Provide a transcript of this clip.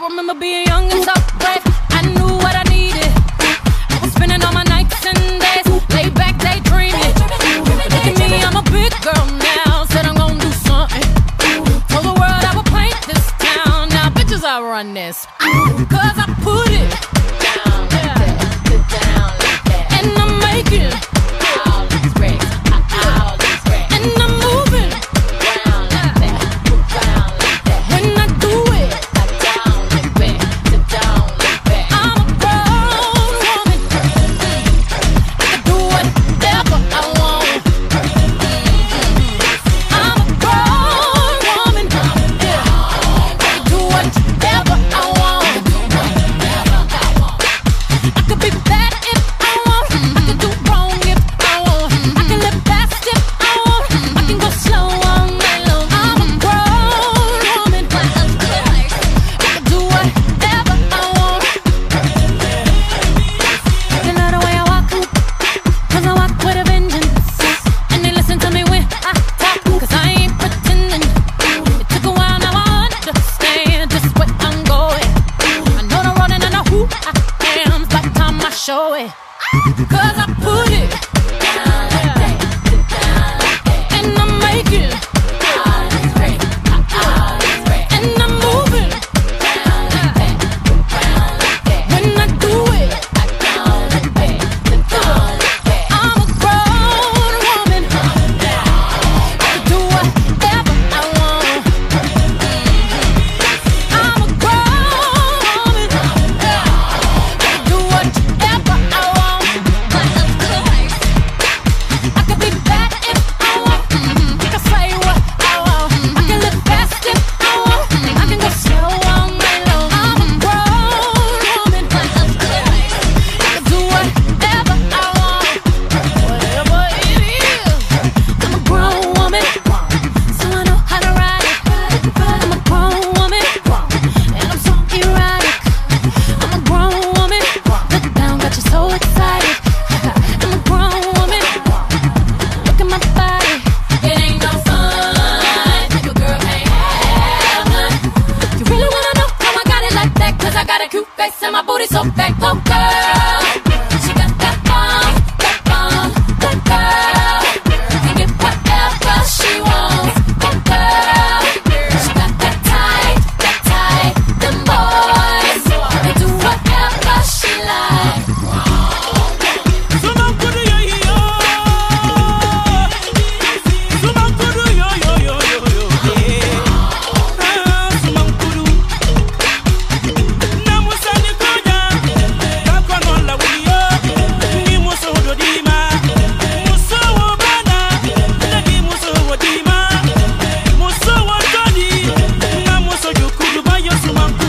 remember being young and so brave. I knew what I needed. I was spending all my nights and days laid back daydreaming. Look at me, I'm a big girl now. Said I'm gonna do something. Told the world I would paint this town. Now bitches, I run this. Cause I put it down, down, and I'm making all these bricks, and I'm moving round like that, round like that. When I do it, down like that, down like that. I'm a grown woman. I can do whatever I want. I'm a grown woman. I can do whatever I want. I could be bad if I want. I can do wrong if I want. I can live fast if I want. I can go slow all night long. I'm a grown woman. I can do whatever I want. They love the way I walk, cause I walk with a vengeance. And they listen to me when I talk, cause I ain't pretending. It took a while, now I understand just where I'm going. I know the road and I know who I am. It's about time I show it. Cause I put it down like that, and I'm making all these bricks, and I'm moving round like that, round like that. When I do it, down like that, down like that. I'm a grown woman. I can do whatever I want. I'm a grown woman. I can do whatever I want. I could be bad if I want. I can say what I want. I can live fast if I want. I can go slow all night long. I'm a grown woman. I can do whatever I want. Whatever it is. I'm a grown woman, so I know how to ride it. I'm a grown woman, and I'm so erotic. I'm a grown woman, look down, got you so excited. I'm a grown woman, look at my body. It ain't no fun if your girl can't have none. You really wanna know how I got it like that? Cause I got a cute face and my booty so fat. Oh girl, she got that bomb, that girl can get whatever she wants. Oh girl, she got that tight, them boys, they do whatever she like. Muso